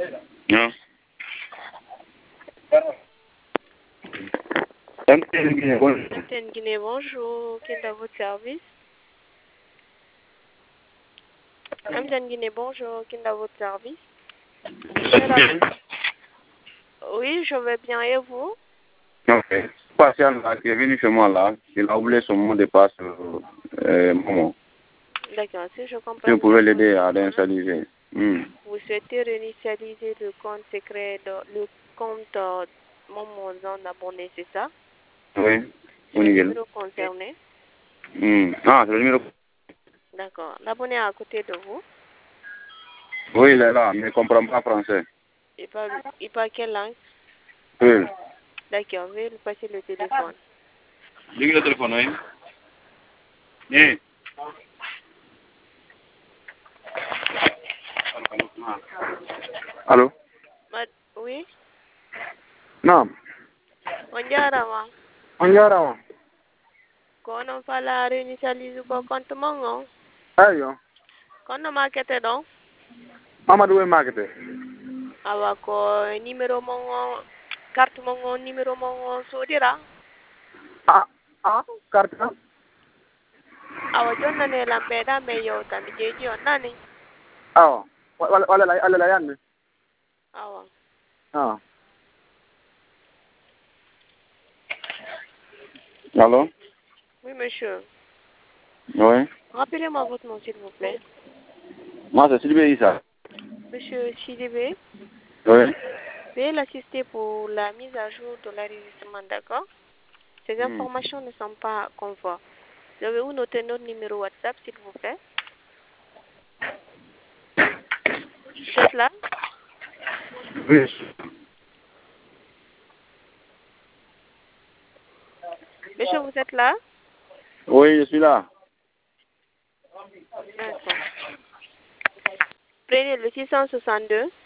Non. Antenne Guinée, bonjour. Qui est à votre service? Antenne Guinée, bonjour. Qui est à votre service? Oui, je vais bien. Et vous? Ok. Patient là, qui est venu chez moi là, il a oublié son mot de passe, Momo. D'accord, si je comprends. Si vous pouvez l'aider à réinitialiser. Vous souhaitez réinitialiser le compte secret, le compte Momo non abonné, c'est ça? Oui. C'est le numéro concerné? Ah, c'est le numéro. D'accord. L'abonné à côté de vous? Oui, il est là, mais il ne comprend pas français. Il parle quelle langue? Oui. D'accord, veuillez lui passer le téléphone. Dis le téléphone, oui. Oui. Allô? Oui? Non. Onjarama. Onjarama. Kono fala réinitialiser ko compte mongo. Ayo. Kono markete don? Amadou we markete. Awa ko numéro mongo, carte mongo, numéro mongo sodira. Carte. Awa jonna ne lampeda me yo tambi jeji on nani. Awa. Wala la yanne. Awa. Allô? Oui, monsieur. Oui. Rappelez-moi votre nom, s'il vous plaît. Moi, c'est Sylvie Issa. Monsieur Chidibé. Oui. Veuillez l'assister pour la mise à jour de l'enregistrement, d'accord? Ces informations ne sont pas conformes. Devez-vous noter notre numéro WhatsApp, s'il vous plaît? Vous êtes là? Oui. Monsieur, vous êtes là? Oui, je suis là. D'accord. Prenez le 662.